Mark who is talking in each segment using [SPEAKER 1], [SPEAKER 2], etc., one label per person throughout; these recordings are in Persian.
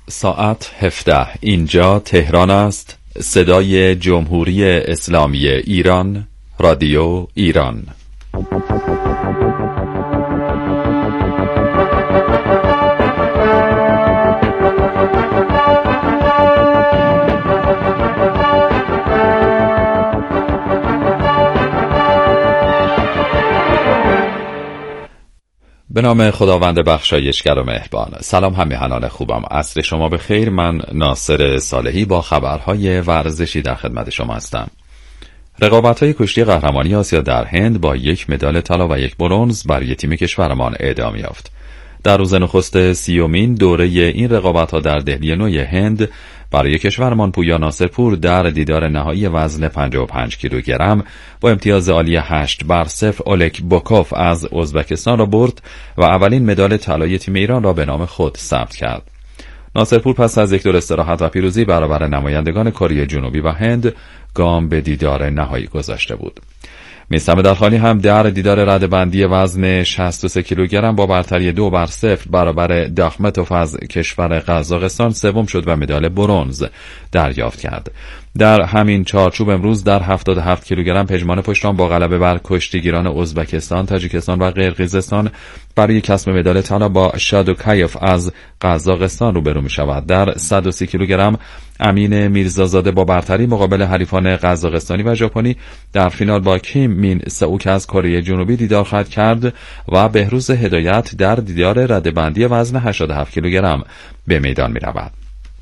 [SPEAKER 1] ساعت 17. اینجا تهران است. صدای جمهوری اسلامی ایران، رادیو ایران. به نام خداوند بخشایشگر و مهربان. سلام همیهنان خوبم، عصر شما به خیر. من ناصر صالحی با خبرهای ورزشی در خدمت شما هستم. رقابت‌های کشتی قهرمانی آسیا در هند با 1 مدال طلا و 1 برنز برای تیم کشورمان ادامه یافت. در روز نخست 30مین دوره این رقابت‌ها در دهلی نوی هند برای کشورمان پویا ناصرپور در دیدار نهایی وزن 55 کیلوگرم با امتیاز عالی 8-0 اولک بوکوف از ازبکستان را برد و اولین مدال طلای تیم ایران را به نام خود ثبت کرد. ناصرپور پس از 1 دور استراحت و پیروزی برابر نمایندگان کره جنوبی و هند گام به دیدار نهایی گذاشته بود. میثم درخانی هم در دیدار رده‌بندی وزن 63 کیلوگرم با برتری 2-0 برابر داخمتوف از کشور قزاقستان سوم شد و مدال برنز دریافت کرد. در همین چارچوب امروز در 77 کیلوگرم پژمان پشتان با غلبه بر کشتیگیران ازبکستان، تاجیکستان و قرقیزستان برای کسب مدال طلا با شادوکایف از قزاقستان روبرو می شود. در 130 کیلوگرم امین میرزازاده با برتری مقابل حریفان قزاقستانی و ژاپنی در فینال با کیم مین سئوک از کره جنوبی دیدار خواهد کرد و بهروز هدایت در دیدار رده‌بندی وزن 87 کیلوگرم به میدان می رود.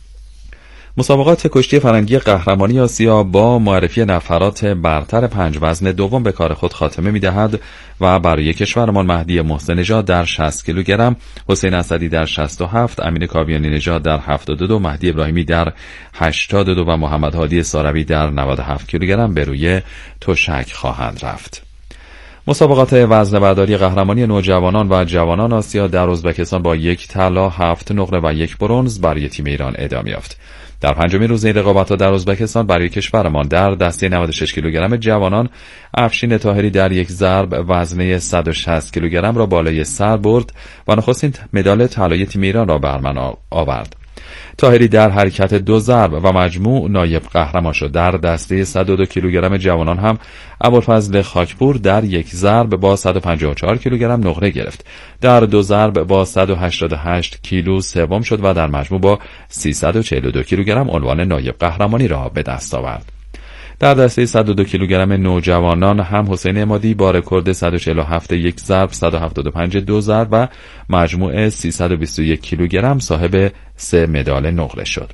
[SPEAKER 1] مسابقات کشتی فرنگی قهرمانی آسیا با معرفی نفرات برتر 5 وزن دوم به کار خود خاتمه می‌دهد و برای کشورمان مهدی محسن نژاد در 60 کیلوگرم، حسین اسدی در 67، امین کاویانی نژاد در 72، مهدی ابراهیمی در 82 و محمد هادی ساروی در 97 کیلوگرم به روی تشک خواهند رفت. مسابقات وزنه‌برداری قهرمانی نوجوانان و جوانان آسیا در ازبکستان با 1 طلا، 7 نقره و 1 برنز برای تیم ایران ادامه یافت. در 5مین روز این رقابت‌ها در ازبکستان برای کشورمان در دسته 96 کیلوگرم جوانان افشین طاهری در 1 ضرب وزنه 160 کیلوگرم را بالای سر برد و نخستین مدال طلای تیم ایران را به ارمغان آورد. طاهری در حرکت 2 ضرب و مجموع نایب قهرمان شد. در دسته 102 کیلوگرم جوانان هم ابوالفضل خاکپور در 1 ضرب با 154 کیلوگرم نقره گرفت. در 2 ضرب با 188 کیلو سوم شد و در مجموع با 342 کیلوگرم عنوان نایب قهرمانی را به دست آورد. در دسته 102 کیلوگرم نوجوانان هم حسین عمادی با رکورد 147 1 ضرب، 175 2 ضرب و مجموع 321 کیلوگرم صاحب 3 مدال نقره شد.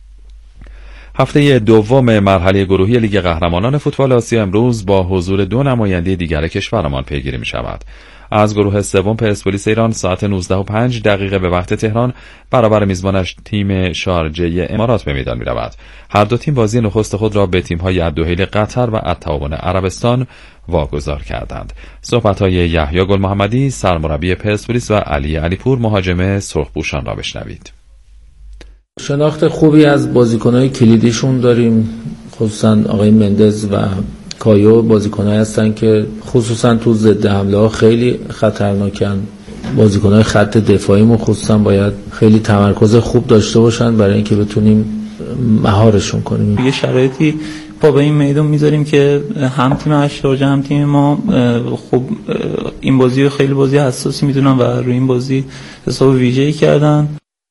[SPEAKER 1] هفته دوم مرحله گروهی لیگ قهرمانان فوتبال آسیا امروز با حضور 2 نماینده دیگر کشورمان پیگیری می شود. از گروه سوم پرسپولیس ایران ساعت 19:05 به وقت تهران برابر میزبانش تیم شارجه امارات به میدان می رود. هر دو تیم بازی نخست خود را به تیم‌های الدحیل قطر و التعاون عربستان واگذار کردند. صحبت‌های یحیی گل محمدی سرمربی پرسپولیس و علی علیپور مهاجم سرخپوشان را بشنوید.
[SPEAKER 2] شناخت خوبی از بازیکن‌های کلیدیشون داریم، خصوصا آقای مندز و کایو بازیکنایی هستن که خصوصا تو ضد حمله ها خیلی خطرناکن. بازیکنای خط دفاعیمون خصوصا باید خیلی تمرکز خوب داشته باشن برای اینکه بتونیم مهارشون کنیم.
[SPEAKER 3] یه شرایطی پا به این میدون میذاریم که هم تیم اشتراجه هم تیم ما خب این بازی خیلی بازی حساسی میدونن و روی این بازی حساب ویژه‌ای کردن.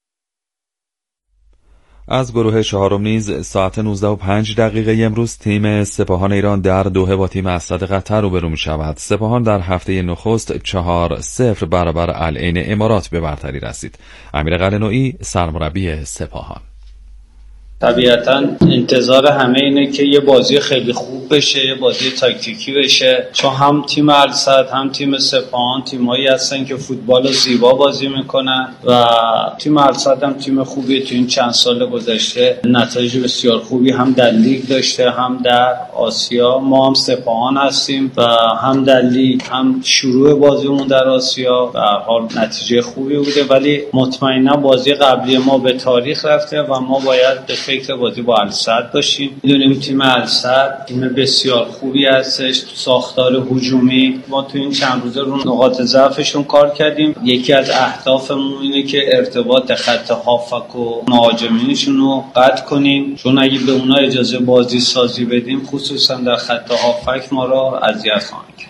[SPEAKER 1] از گروه چهارم نیز ساعت 19:05 امروز تیم سپاهان ایران در دوحه با تیم اسد قطر روبرو می شود. سپاهان در هفته نخست 4-0 برابر العین امارات به برتری رسید. امیر قلعه‌نویی سرمربی سپاهان:
[SPEAKER 4] طبیعتاً انتظار همه اینه که یه بازی خیلی خوب بشه، یه بازی تاکتیکی بشه، چون هم تیم السد هم تیم سپاهان تیمایی هستن که فوتبال زیبا بازی میکنن و تیم السد هم تیم خوبیه. تو این چند سال گذشته نتایج بسیار خوبی هم در لیگ داشته هم در آسیا. ما هم سپاهان هستیم و هم در لیگ هم شروع بازیمون در آسیا به هر حال نتیجه خوبی بوده، ولی مطمئنا بازی قبلی ما به تاریخ رفته و ما باید به فکر بازی با السد باشیم. میدونیم تیم السد تیم بسیار خوبی هستش تو ساختار هجومی. ما تو این چند روزه رو نقاط ضعفشون کار کردیم. یکی از اهدافمون اینه که ارتباط خط هافک و مهاجمینشون رو قطع کنیم، چون اگه به اونا اجازه بازی سازی بدیم خصوصا در خط هافک ما را اذیت خواهند کرد.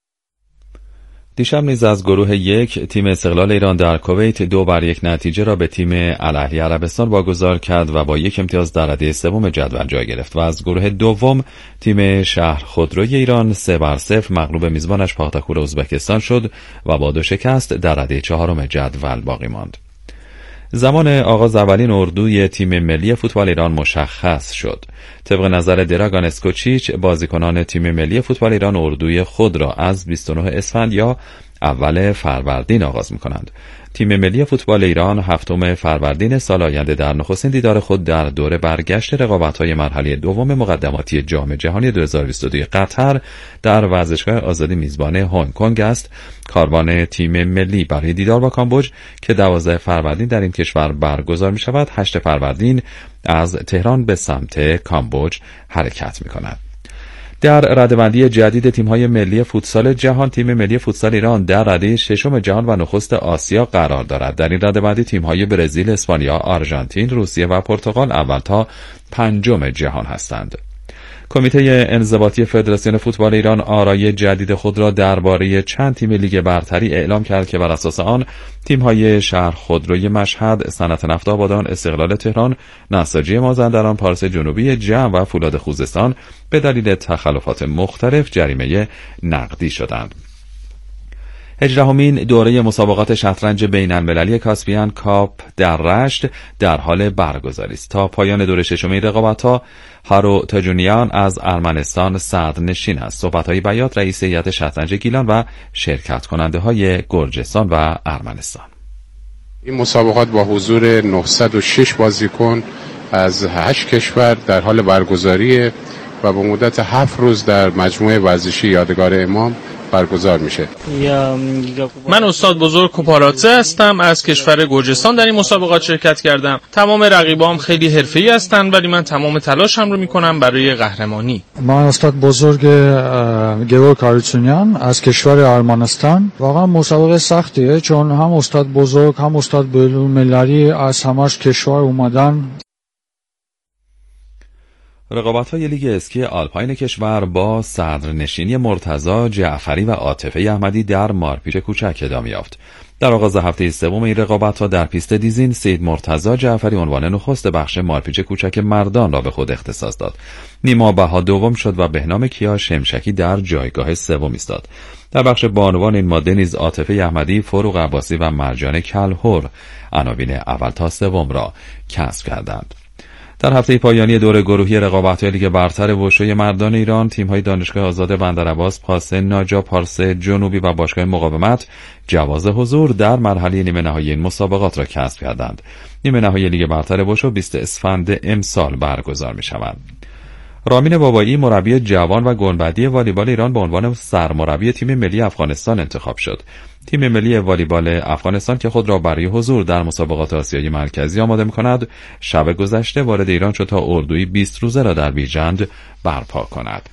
[SPEAKER 1] دیشب نیز از گروه یک تیم استقلال ایران در کویت 2-1 نتیجه را به تیم الاهلی عربستان واگذار کرد و با 1 امتیاز در رده سوم جدول جای گرفت و از گروه دوم تیم شهر خودروی ایران 3-0 مغلوب میزبانش پاختاکور ازبکستان شد و با 2 شکست در رده چهارم جدول باقی ماند. زمان آغاز اولین اردوی تیم ملی فوتبال ایران مشخص شد. طبق نظر دراگان اسکوچیچ بازیکنان تیم ملی فوتبال ایران اردوی خود را از 29 اسفند یا اول فروردین آغاز می‌کنند. تیم ملی فوتبال ایران 7 فروردین سال آینده در نخستین دیدار خود در دوره برگشت رقابت‌های مرحله دوم مقدماتی جام جهانی 2022 قطر در ورزشگاه آزادی میزبان هنگ کنگ است. کاروان تیم ملی برای دیدار با کامبوج که 12 فروردین در این کشور برگزار می‌شود 8 فروردین از تهران به سمت کامبوج حرکت می‌کند. در رده‌بندی جدید تیم‌های ملی فوتسال جهان تیم ملی فوتسال ایران در رده ششم جهان و نخست آسیا قرار دارد. در این رده‌بندی تیم‌های برزیل، اسپانیا، آرژانتین، روسیه و پرتغال اول تا پنجم جهان هستند. کمیته انضباطی فدراسیون فوتبال ایران آرای جدید خود را درباره چند تیم لیگ برتری اعلام کرد که بر اساس آن تیم‌های شهر خودروی مشهد، صنعت نفت آبادان، استقلال تهران، نساجی مازندران، پارس جنوبی جمع و فولاد خوزستان به دلیل تخلفات مختلف جریمه نقدی شدند. 18مین دوره مسابقات شطرنج بین‌المللی کاسپیان کاپ در رشت در حال برگزاری است. تا پایان دوره ششم این رقابت‌ها هارو تاجونیان از ارمنستان صدرنشین است. صحبت‌های بیات رئیس هیئت شطرنج گیلان و شرکت کننده‌های گرجستان و ارمنستان.
[SPEAKER 5] این مسابقات با حضور 906 بازیکن از 8 کشور در حال برگزاریه و با مدت 7 روز در مجموعه ورزشی یادگار امام برگزار میشه.
[SPEAKER 6] من استاد بزرگ کوپاراتزه هستم، از کشور گرجستان در این مسابقات شرکت کردم. تمام رقیبام خیلی حرفه‌ای هستند ولی من تمام تلاشم رو میکنم برای قهرمانی.
[SPEAKER 7] من استاد بزرگ گرور کاریچونیان از کشور ارمنستان. واقعا مسابقه سختیه چون هم استاد بزرگ هم استاد بین‌المللی از همش کشور اومدن.
[SPEAKER 1] رقابت‌های لیگ اسکی آلپاین کشور با صدرنشینی مرتضی جعفری و عاطفه احمدی در مارپیچ کوچک ادامه یافت. در آغاز هفته سوم این رقابت‌ها در پیست دیزین سید مرتضی جعفری عنوان نخست بخش مارپیچ کوچک مردان را به خود اختصاص داد. نیما بها دوم شد و بهنام کیا شمشکی در جایگاه سوم ایستاد. در بخش بانوان این ماده نیز عاطفه احمدی، فروغ عباسی و مرجان کلهر عناوین اول تا سوم را کسب کردند. در هفته پایانی دور گروهی رقابت‌های لیگ برتر وشوی مردان ایران تیم‌های دانشگاه آزاد بندرعباس، پاس ناجا، پارس جنوبی و باشگاه مقاومت جواز حضور در مرحله نیمه نهایی این مسابقات را کسب کردند. نیمه نهایی لیگ برتر وشو 20 اسفند امسال برگزار می‌شود. رامین بابایی مربی جوان و گلبدی والیبال ایران به عنوان سرمربی تیم ملی افغانستان انتخاب شد. تیم ملی والیبال افغانستان که خود را برای حضور در مسابقات آسیای مرکزی آماده می‌کند، شب گذشته وارد ایران شد تا اردوی 20 روزه را در بیجند برپا کند.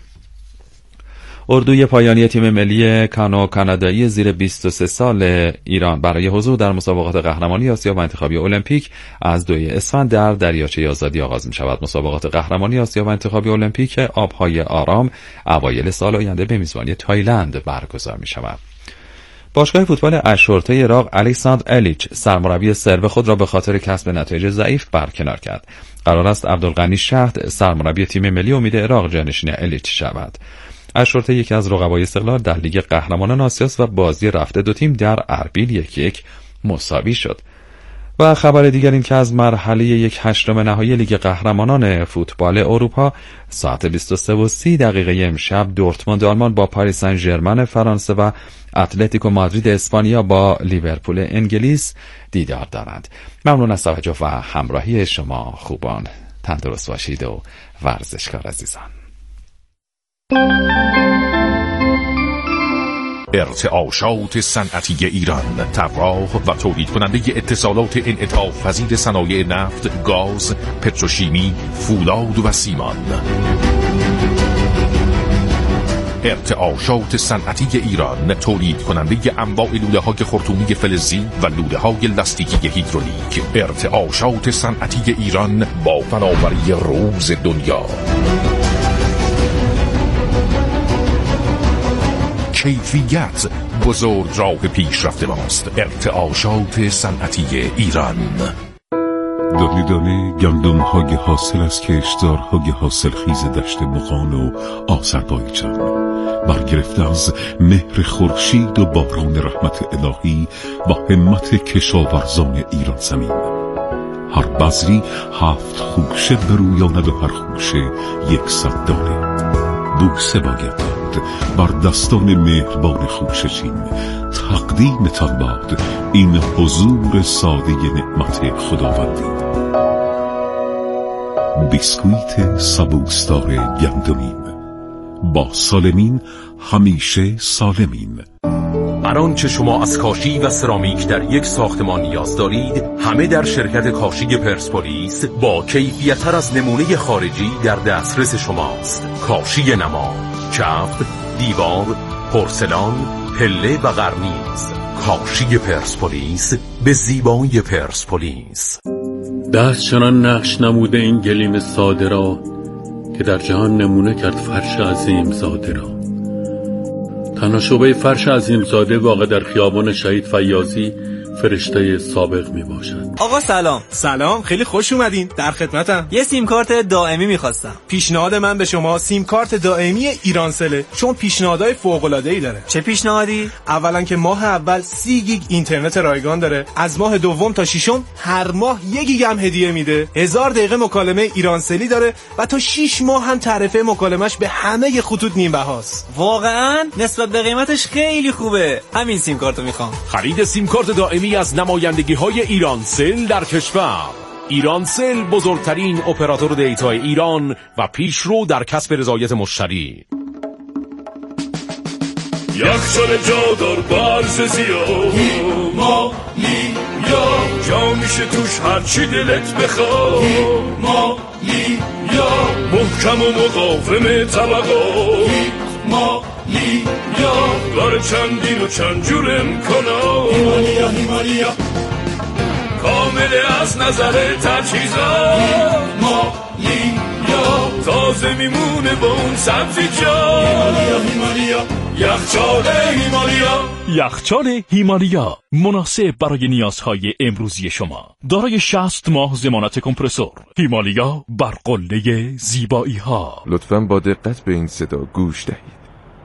[SPEAKER 1] اردوی پایانی تیم ملی کانو کانادایی زیر 23 سال ایران برای حضور در مسابقات قهرمانی آسیا و انتخابی المپیک از 2 اسفند در دریاچه آزادی آغاز می شود. مسابقات قهرمانی آسیا و انتخابی المپیک آبهای آرام اوایل سال آینده به میزبانی تایلند برگزار می شود. باشگاه فوتبال اشورته عراق الکساندر الیچ سرمربی سرب خود را به خاطر کسب نتایج ضعیف برکنار کرد. قرار است عبدالغنی شهد سرمربی تیم ملی امید عراق جانشین الیچ شود. اشورته یکی از رقبای استقلال در لیگ قهرمانان آسیاست و بازی رفته دو تیم در اربیل 1-1 مساوی شد. و خبر دیگر این که از مرحله 1/8 نهایی لیگ قهرمانان فوتبال اروپا ساعت 23:30 امشب دورتموند آلمان با پاریس سن ژرمن فرانسه و اتلتیکو مادرید اسپانیا با لیورپول انگلیس دیدار دارند. ممنون از توجه و همراهی شما خوبان. تندرست باشید و ورزشکار عزیزان.
[SPEAKER 8] ارتعاشات صنعتی ایران، طراح و تولید کننده اتصالات انعطاف پذیر صنایع نفت، گاز، پتروشیمی، فولاد و سیمان. ارتعاشات صنعتی ایران، تولید کننده انواع لوله‌های خرطومی فلزی و لوله‌های لاستیکی هیدرولیک. ارتعاشات صنعتی ایران با فناوری روز دنیا. کیفیت بزرگ راه پیشرفت ماست. ارتعاشات صنعتی ایران.
[SPEAKER 9] دانه دانه گندم‌های حاصل از کشتزارهای حاصلخیز دشت مغان و آذربایجان، برگرفته از مهر خورشید و باران رحمت الهی و همت کشاورزان ایران زمین. هر بذری 7 خوشه برویاند و هر خوشه 100 دانه. بوسه باید داد بر دستان مهربان خوشه چین. تقدیمتان باد این حضور ساده نعمت خداوندی. بیسکویت سبوسدار گندمین، با سالمین همیشه سالمین.
[SPEAKER 8] هر آنچه شما از کاشی و سرامیک در یک ساختمان نیاز دارید، همه در شرکت کاشی پرسپولیس با کیفیت‌تر از نمونه خارجی در دسترس شماست. کاشی نما، کف، دیوار، پورسلان، پله و قرنیز. کاشی پرسپولیس به زیبایی پرسپولیس.
[SPEAKER 10] دست چنان نقش نموده این گلیم ساده را که در جهان نمونه کرد فرش عظیم زاده را. تنها شعبه فرش عظیم زاده واقع در خیابان شهید فیاضی فرشته سابق می باشد.
[SPEAKER 11] آقا سلام.
[SPEAKER 12] سلام، خیلی خوش اومدین. در خدمتم.
[SPEAKER 11] یه سیم کارت دائمی می‌خواستم.
[SPEAKER 12] پیشنهاد من به شما سیم کارت دائمی ایرانسله، چون پیشنهادهای فوق‌العاده‌ای داره.
[SPEAKER 11] چه پیشنهادی؟
[SPEAKER 12] اولا که ماه اول 30 گیگ اینترنت رایگان داره، از ماه دوم تا ششم هر ماه 1 گیگ هم هدیه میده، 1000 دقیقه مکالمه ایرانسلی داره و تا 6 ماه هم تعرفه مکالمش به همه خطوط نیم بهاست.
[SPEAKER 11] واقعا نسبت به قیمتش خیلی خوبه. همین سیم کارتو میخوام.
[SPEAKER 8] خرید سیم کارت دائمی از نمایندگی‌های ایرانسل در کشور. ایرانسل بزرگترین اپراتور دیتا ایران و پیشرو در کسب رضایت مشتری.
[SPEAKER 13] یخچال جادار برز زیاد هیمالیا، جا میشه توش هرچی دلت بخواد. هیمالیا، محکم و مقاوم طبقات. هیمالیا، داره چندین و چند جور امکانات. هیمالیا کامله از نظر تجهیزات. هیمالیا تازه میمونه با اون سبزیجات. هیمالیا یخچال هیمالیا.
[SPEAKER 14] یخچال هیمالیا مناسب برای نیازهای امروزی شما. دارای 60 ماه ضمانت کمپرسور. هیمالیا بر قله زیبایی ها.
[SPEAKER 15] لطفاً با دقت به این صدا گوش دهید.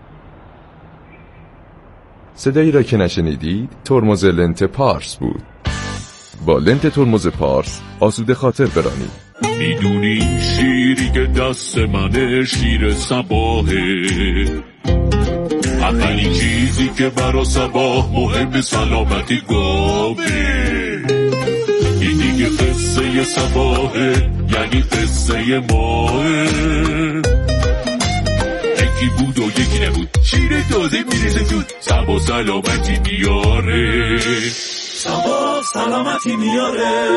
[SPEAKER 15] صدایی را که نشنیدید ترمز لنت پارس بود. با لنت ترمز پارس آسوده خاطر برانید.
[SPEAKER 13] میدونی شیری که دست منه شیر صباحه، اولین چیزی که برا صباح مهم سلامتی گاوه. این دیگه قصه صباحه، یعنی قصه ماه. یکی بود و یکی نبود، شیر تازه میرسه زود، صبا سلامتی میاره. صبا سلامتی میاره.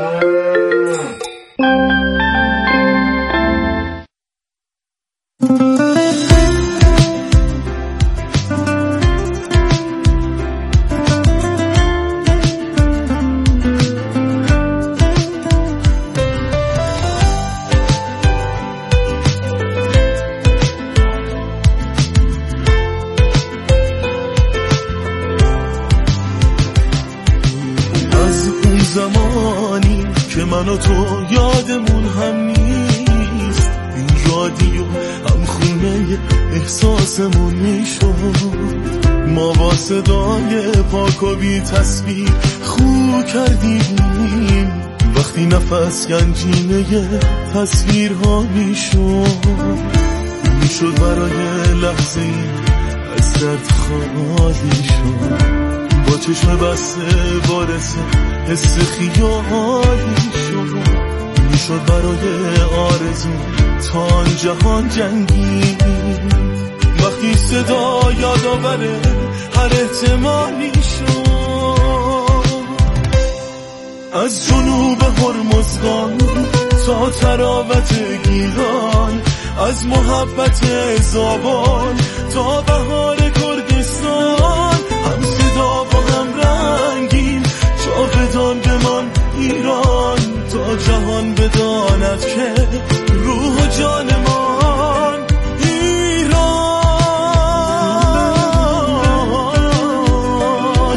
[SPEAKER 16] زمانی که من و تو یادمون هم نیست، این رادیو هم خونه احساسمون میشد. ما با صدای پاک و بی تصویر خو کردیم وقتی نفس گنجینه تصویرها میشد برای لحظه از درد خالی شد. با چشم بسته وارث حس خیالی شد برای آرزو تا جهان جنگی. وقتی صدا یادآوره هر احتمالی شد. از جنوب هرمزگان تا تراوت گیلان، از محبت زابان تا بهار کردستان، هم صدا با هم رنگیم، جاودان بمان ایران، تا جهان بداند که روح و جانمان ایران،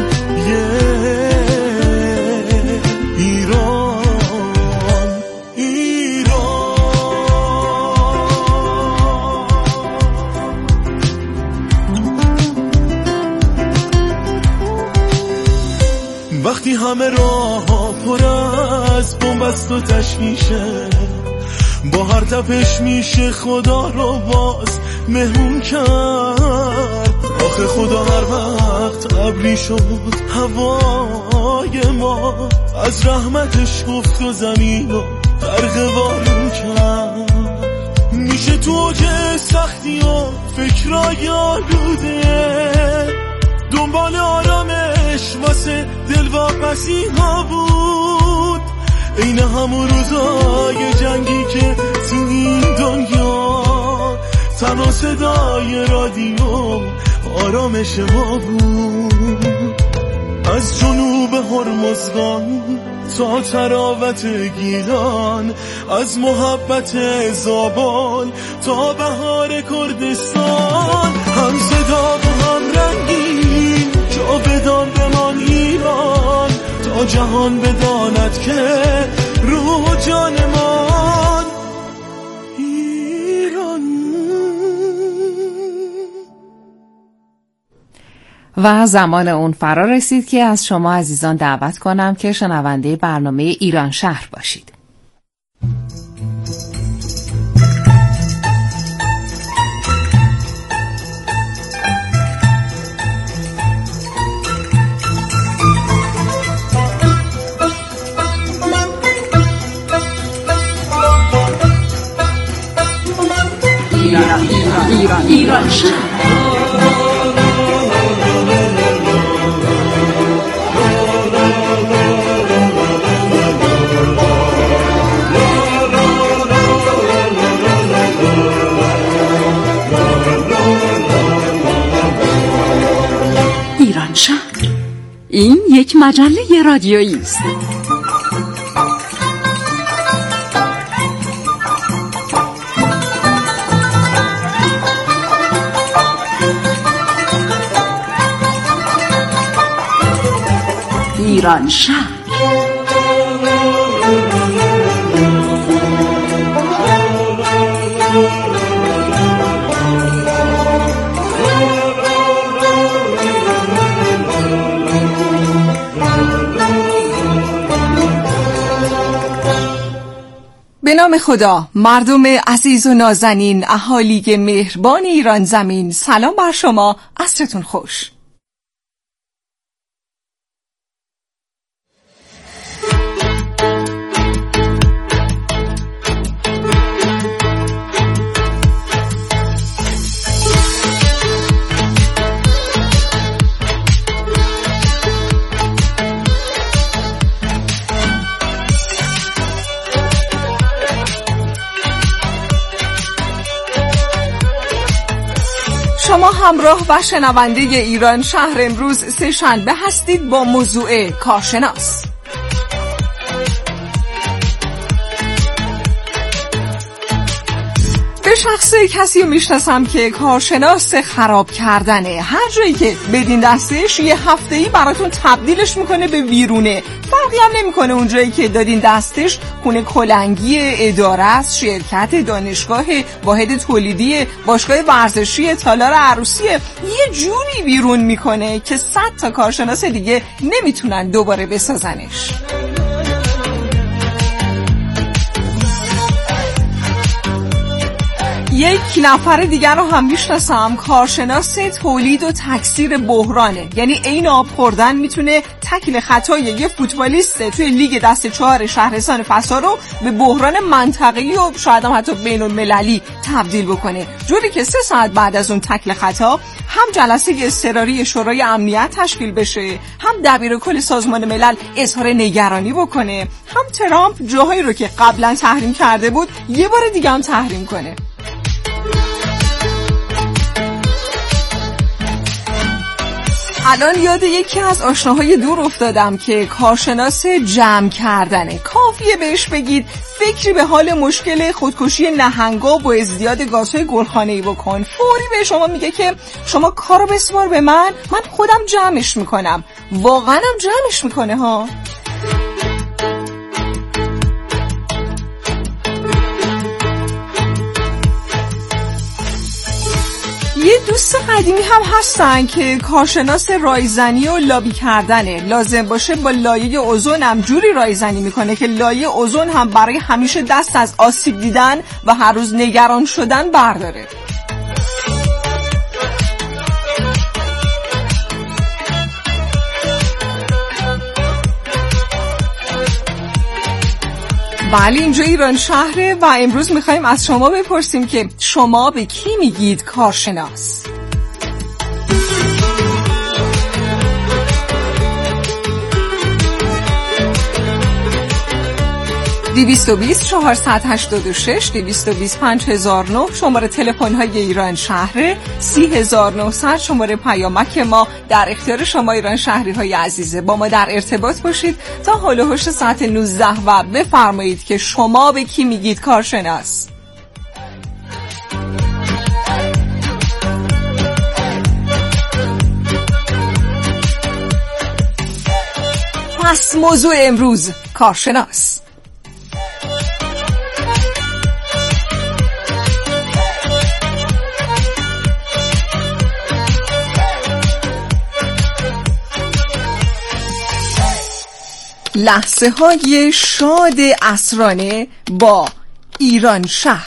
[SPEAKER 16] وقتی همه راه ها پر از بنبست و تشویشه، با هر تپش میشه خدا رو باز مهمون کرد. آخه خدا هر وقت ابری شد هوای ما، از رحمتش گفت و زمین رو غرق بارون کرد. میشه تو اوج سختی و فکرای آلوده، دنبال آرامش واسه دلواپسی ها بود، این همون روزای جنگی که تو این دنیا تنها صدای رادیو آرامش ما بود. از جنوب هرمزگان تا تراوت گیلان، از محبت زابان تا بهار کردستان، هم صدا و هم رنگین، جاودان بمان ایران، تا جهان بداند که روح و جانمان ایران.
[SPEAKER 17] و زمان اون فرا رسید که از شما عزیزان دعوت کنم که شنونده برنامه ایران شهر باشید.
[SPEAKER 18] ایران شهر. ایران شهر، این یک مجله رادیویی است. ایران شهر.
[SPEAKER 19] به نام خدا، مردم عزیز و نازنین، اهالی مهربان ایران زمین، سلام بر شما، عصرتون خوش. شما همراه و شنونده ایران شهر امروز سه‌شنبه هستید با موضوع کارشناس. به شخص کسی رو میشناسم که کارشناس خراب کردنه. هر جایی که بدین دستش یه هفته‌ای براتون تبدیلش میکنه به ویرونه. فرقی هم نمیکنه اونجایی که دادین دستش خونه کلنگی اداره است، شرکت، دانشگاه، واحد تولیدی، باشگاه ورزشی، تالار عروسی، یه جوری ویرون میکنه که 100 تا کارشناس دیگه نمیتونن دوباره بسازنش. یک نفر دیگر رو هم میشناسم، کارشناس تولید و تکثیر بحرانه. یعنی این آب خوردن میتونه تکل خطای یه فوتبالیست توی لیگ دسته 4 شهرستان فسا رو به بحران منطقه‌ای و شاید هم حتی بین‌المللی تبدیل بکنه، جوری که 3 ساعت بعد از اون تکل خطا هم جلسه اضطراری شورای امنیت تشکیل بشه، هم دبیرکل سازمان ملل اظهار نگرانی بکنه، هم ترامپ جاهایی رو که قبلا تحریم کرده بود یه بار دیگه هم تحریم کنه. الان یاد یکی از آشناهای دور افتادم که کارشناس جمع کردنه. کافیه بهش بگید فکری به حال مشکل خودکشی نهنگا با ازدیاد گازهای گلخانه‌ای بکن، فوری به شما میگه که شما کارو بسپار به من خودم جمعش میکنم. واقعا هم جمعش میکنه ها. یه دوست قدیمی هم هستن که کارشناس رایزنی و لابی کردنه. لازم باشه با لایه اوزون هم جوری رایزنی میکنه که لایه اوزون هم برای همیشه دست از آسیب دیدن و هر روز نگران شدن برداره. بله اینجا ایران شهره و امروز میخوایم از شما بپرسیم که شما به کی میگید کارشناس؟ 220 486 220 5009 شماره تلفن های ایران شهره، 30900 شماره پیامک ما در اختیار شما ایران شهری های عزیزه. با ما در ارتباط باشید تا حول و حوش ساعت 19 و بفرمایید که شما به کی میگید کارشناس. پس موضوع امروز کارشناس. لحظه های شاد عصرانه با ایران شهر.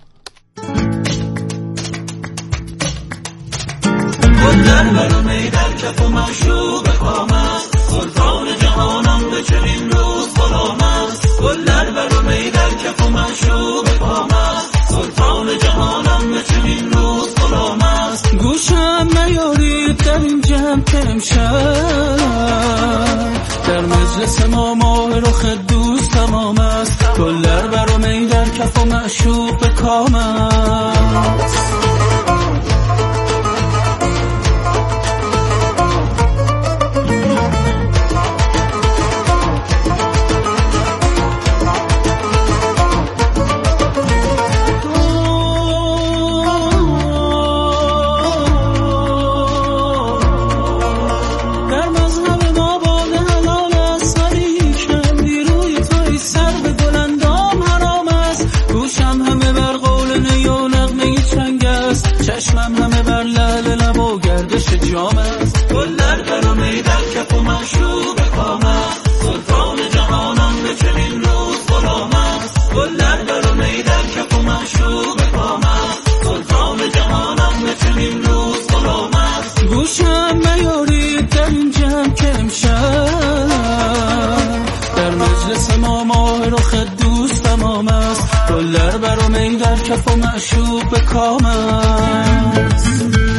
[SPEAKER 16] گلدر برامه در کف و معشوق قامت، سلطان جهانم به چنین روز غلام است. گلدر برامه در کف و معشوق قامت، سلطان جهانم به چنین روز غلام است. گوشم نیارید در این جمع که امشب در مجلس ما ماه رخ دوست تمام است. گلدر برامه در کف و معشوق کام است. چشمم همه بر لعل لب و گردش جام است. گلدر برامه در کف و معشوق کام است. سلطان جهانم به چنین روز غلام است. گلدر برامه در کف و معشوق کام است. سلطان جهانم به چنین روز غلام است. گوشم نیارید در این جمع که امشب در مجلس ما ماه رخ دوست تمام است. گلدر برامه در کف و معشوق کام است.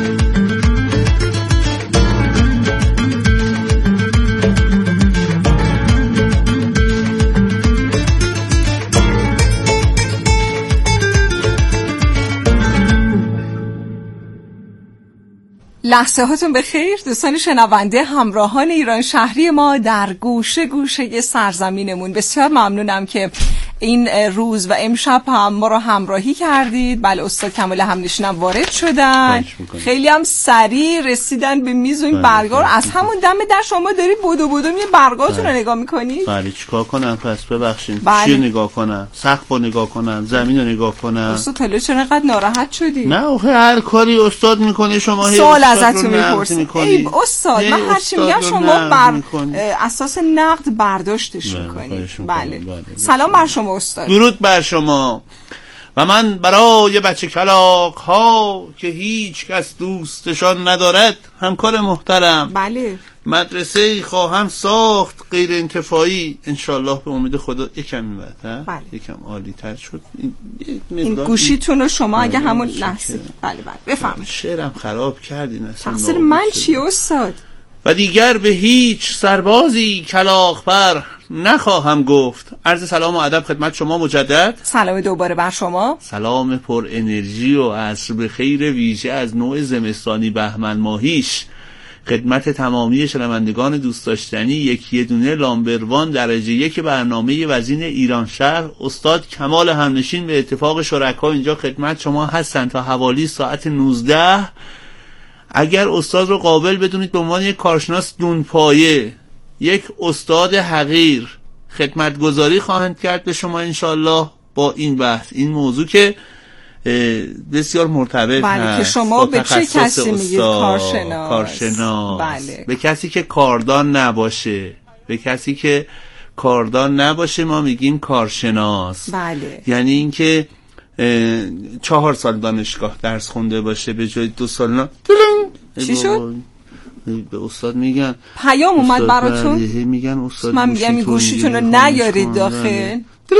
[SPEAKER 19] لحظه هاتون بخیر دوستان شنونده، همراهان ایران شهری ما در گوشه گوشه سرزمینمون. بسیار ممنونم که این روز و امشب هم ما رو همراهی کردید. بله استاد کمال همنشینم وارد شدن، خیلی هم سریع رسیدن به میز و این برگار. از همون دم در شما داری بودو بودو یه برگاتون رو نگاه میکنی.
[SPEAKER 20] بله چیکار کنن پس ببخشید؟ چی نگاه کنن؟ سقف رو نگاه کنن؟ زمین رو نگاه کنن؟
[SPEAKER 19] استاد حالا چرا اینقدر ناراحت شدی؟
[SPEAKER 20] نه آخه هر کاری استاد میکنه شما
[SPEAKER 19] سوال ازتون میپرسم. ای استاد من هر چی میگم شما بر اساس نقد برداشتش میکنید. بله سلام بر شما استاد.
[SPEAKER 20] درود بر شما. و من برای بچه کلاغ ها که هیچ کس دوستشان ندارد همکار محترم
[SPEAKER 19] بله
[SPEAKER 20] مدرسه خواهم ساخت غیر انتفاعی انشالله به امید خدا. یکم میبرد
[SPEAKER 19] بله.
[SPEAKER 20] یکم عالی تر شد
[SPEAKER 19] این گوشیتون رو شما اگه همون لحظه بله بفهمید
[SPEAKER 20] شعرم خراب کردین اصلا.
[SPEAKER 19] تقصیر من چی استاد؟
[SPEAKER 20] و دیگر به هیچ سربازی کلاغ پر نخواهم گفت. عرض سلام و ادب خدمت شما مجدد.
[SPEAKER 19] سلام دوباره بر شما.
[SPEAKER 20] سلام پر انرژی و عصر بخیر ویژه از نوع زمستانی بهمن ماهیش خدمت تمامی شنوندگان دوست داشتنی یکی دونه لامبروان درجه 1 برنامه وزین ایران شهر استاد کمال همنشین به اتفاق شرکا اینجا خدمت شما هستن تا حوالی ساعت 19. اگر استاد رو قابل بدونید به عنوان یک کارشناس دونپایه، یک استاد حقیر خدمتگزاری خواهند کرد به شما انشالله با این بحث، این موضوع که بسیار مرتبط هست
[SPEAKER 19] که شما به چه کسی میگید
[SPEAKER 20] کارشناس
[SPEAKER 19] بله.
[SPEAKER 20] به کسی که کاردان نباشه، به کسی که کاردان نباشه ما میگیم کارشناس.
[SPEAKER 19] بله.
[SPEAKER 20] یعنی اینکه 4 سال دانشگاه درس خونده باشه به جای 2 سال نه.
[SPEAKER 19] چی شد؟
[SPEAKER 20] به استاد میگن
[SPEAKER 19] پیام اومد براتون؟
[SPEAKER 20] میگن استاد
[SPEAKER 19] من میگم این گوشیتون رو نیارید داخل.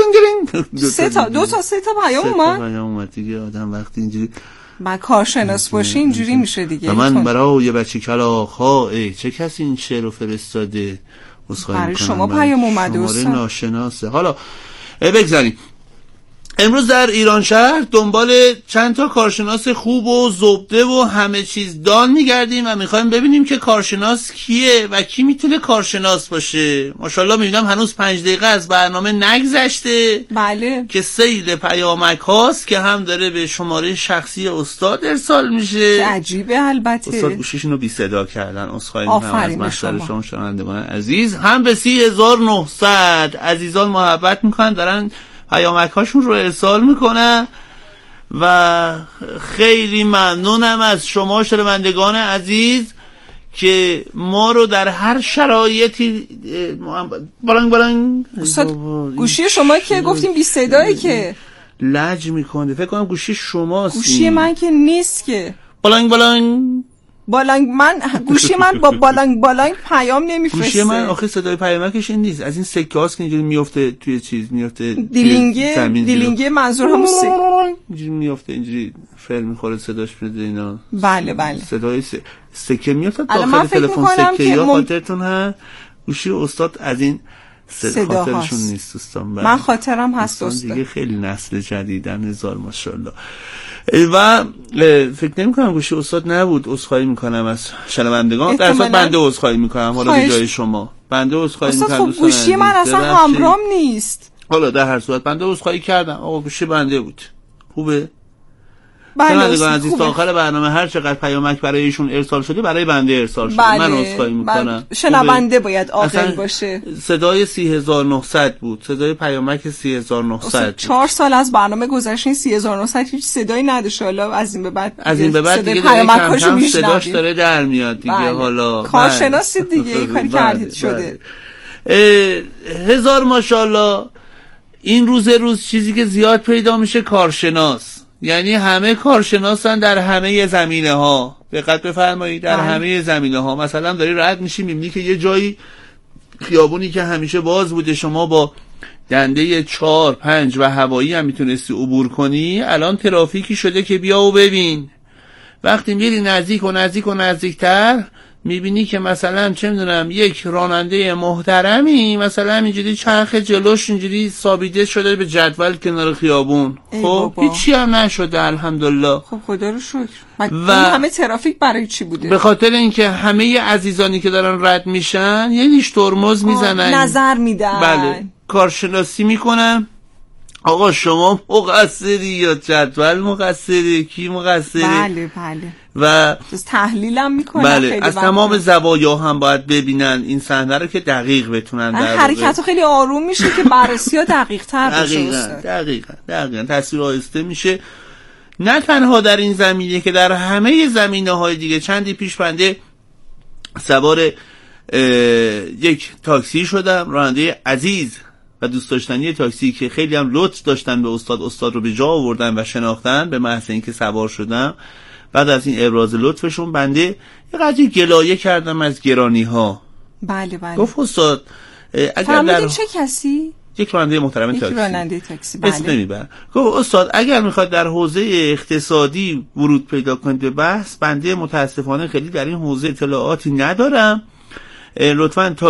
[SPEAKER 19] سه تا پیام اومد.
[SPEAKER 20] پیام اومد دیگه. آدم وقتی اینجوری
[SPEAKER 19] با کارشناس باشه اینجوری میشه دیگه.
[SPEAKER 20] و من برای بچه کلاغ ها چه کسی این شعر رو فرستاده
[SPEAKER 19] برای شما پیام اومده
[SPEAKER 20] استاد ناشناسه. حالا بگذاریم امروز در ایران شهر دنبال چند تا کارشناس خوب و زبده و همه چیز دان میگردیم و میخوایم ببینیم که کارشناس کیه و کی میتونه کارشناس باشه. ماشاءالله میبینم هنوز 5 دقیقه از برنامه نگذشته.
[SPEAKER 19] بله.
[SPEAKER 20] که سیل پیامک هاست که هم داره به شماره شخصی استاد ارسال میشه.
[SPEAKER 19] چه عجیبه. البته
[SPEAKER 20] استاد گوشیشون رو بی صدا کردن. عذرخواهی میکنم از محضر شما شنوندگان عزیز. هم به 30900 عزیزان محبت میکنن دارن پیامک هاشون رو ارسال میکنن و خیلی ممنونم از شما شنوندگان عزیز که ما رو در هر شرایطی بلنگ
[SPEAKER 19] استاد گوشی شما که گفتیم بی صدایی که
[SPEAKER 20] لج میکنه. فکر کنم گوشی شماست.
[SPEAKER 19] گوشی من که نیست که
[SPEAKER 20] بلنگ
[SPEAKER 19] من گوشی من با بالانگ پیام نمیفرسته.
[SPEAKER 20] گوشی من آخه صدای پیامکش این نیست، از این سکه هاست که اینجوری میفته توی چیز میفته
[SPEAKER 19] دیلینگه منظور همون
[SPEAKER 20] اینجوری میفته اینجوری فر میخوره صداش میاد اینا.
[SPEAKER 19] بله
[SPEAKER 20] صدای سکه میفته داخل تلفن سکه یا خاطرتون هست گوشی استاد از این خاطرشون نیست دوستان.
[SPEAKER 19] من خاطرم هست استاد
[SPEAKER 20] دیگه خیلی نسل جدیدن هزار ماشاءالله و فکر نمی کنم گوشی استاد نبود. عذرخواهی میکنم از شنوندگان. در اصل بنده عذرخواهی میکنم حالا به جای شما. بنده عذرخواهی میکنم.
[SPEAKER 19] خب گوشی من اصلا همراهم نیست.
[SPEAKER 20] حالا در هر صورت بنده عذرخواهی کردم. آقا گوشی بنده بود. خوبه؟
[SPEAKER 19] شنوندگان
[SPEAKER 20] عزیز تا آخر برنامه هر چقدر پیامک برای ایشون ارسال شده برای بنده ارسال شده. من عذرخواهی میکنم.
[SPEAKER 19] شنونده باید عاقل باشه.
[SPEAKER 20] صدای 30900 بود. صدای پیامک 30900.
[SPEAKER 19] 4 سال از برنامه گذشتین 30900 هیچ صدایی نداشت. حالا از این به بعد
[SPEAKER 20] دیگه پیامکاشو صداش داره در میاد دیگه. حالا
[SPEAKER 19] کارشناسی دیگه کاری کردید شده.
[SPEAKER 20] هزار ماشاءالله. این روز چیزی که زیاد پیدا میشه کارشناس، یعنی همه کارشناسن در همه زمینه ها. دقت بفرمایید در همه زمینه ها. مثلا داری رد میشی میبینی که یه جایی خیابونی که همیشه باز بوده شما با دنده 4 5 و هوایی هم میتونستی عبور کنی، الان ترافیکی شده که بیا و ببین. وقتی میری نزدیکتر میبینی که مثلا چه میدونم یک راننده محترمی مثلا اینجوری چرخ جلوش اینجوری ثابته شده به جدول کنار خیابون. خب هیچی هم نشده الحمدلله.
[SPEAKER 19] خب خدا رو شکر. و همه ترافیک برای چی بوده؟
[SPEAKER 20] به خاطر اینکه همه عزیزانی که دارن رد میشن یه لیش ترمز میزنن،
[SPEAKER 19] نظر میدن،
[SPEAKER 20] بله کارشناسی میکنن. آقا شما مقصری یا جدول مقصری؟ کی مقصری؟
[SPEAKER 19] بله
[SPEAKER 20] و
[SPEAKER 19] تحلیلم میکنن.
[SPEAKER 20] بله از تمام زوایا هم باید ببینن این صحنه رو که دقیق بتونن در
[SPEAKER 19] حرکت خیلی آروم میشه که بررسی ها دقیق تر بشه.
[SPEAKER 20] دقیقاً تصویر آهسته میشه. نه تنها در این زمینه که در همه زمینه های دیگه. چندی پیش بنده سوار یک تاکسی شدم، راننده عزیز و دوست داشتنی تاکسی که خیلی هم لطف داشتن به استاد رو به جا آوردن و شناختن به محض اینکه سوار شدم. بعد از این ابراز لطفشون بنده یه قضیه گلایه کردم از گرانی ها.
[SPEAKER 19] بله بله.
[SPEAKER 20] گفت استاد اگر در
[SPEAKER 19] چه کسی؟
[SPEAKER 20] یک راننده محترم تاکسی.
[SPEAKER 19] یک راننده تاکسی. بله.
[SPEAKER 20] اسم نمیبرم. گفت استاد اگر میخواد در حوزه اقتصادی ورود پیدا کنید به بحث، بنده متاسفانه خیلی در این حوزه اطلاعاتی ندارم، لطفاً